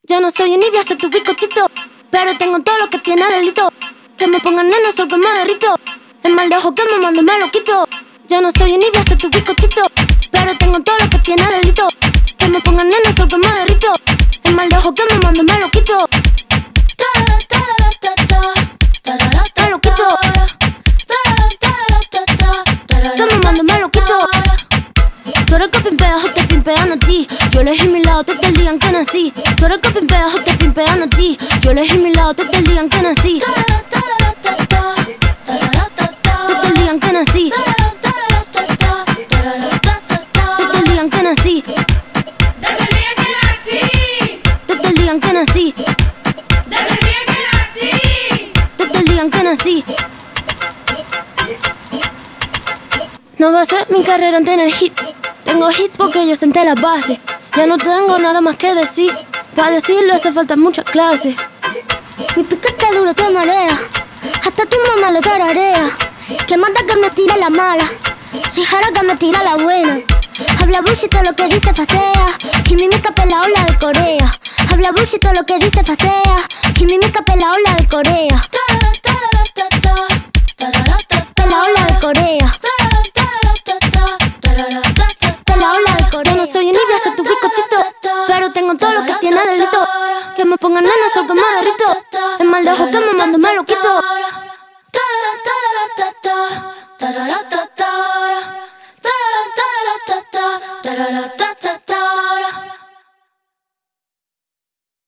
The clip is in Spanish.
Yo no soy envidia, soy tu bizcochito, pero tengo todo lo que tiene delito. Que me pongan nena, sol que me derrito. El mal de ojo que me mando me lo quito. Yo no soy envidia, soy tu bizcochito, pero tengo todo lo que tiene delito. Que me pongan nena, sol que me derrito. El mal de ojo que me mando me lo quito. Me lo quito. Que me mando me lo quito. Tú eres que pimpeas o te pimpean a ti. Yo elegí mi lado desde el día en que nací. Tú eres que pimpeas o te pimpean a ti. Yo elegí mi lado desde el día en que nací. Desde el día en que nací. Desde el día en que nací. Desde el día en que nací. Desde el día en que nací. No va a ser mi carrera en tener hits. Tengo hits porque yo senté las bases. Ya no tengo nada más que decir. Para decirlo hace falta mucha clase. Mi piquete duro te marea. Hasta tu mamá le tararea. Que manda que me tira la mala. Si jara que me tira la buena. Habla bullshit todo lo que dice facea. Kimimica pela ola de Corea. Habla bullshit todo lo que dice facea. Kimimica pela ola de Corea. Pela ola de Corea. Yo no soy envidia, soy tu bizcochito, pero tengo todo lo que tiene delito. Que me pongan nena, sol que me derrito. El mal de ojo que me mando me lo quito.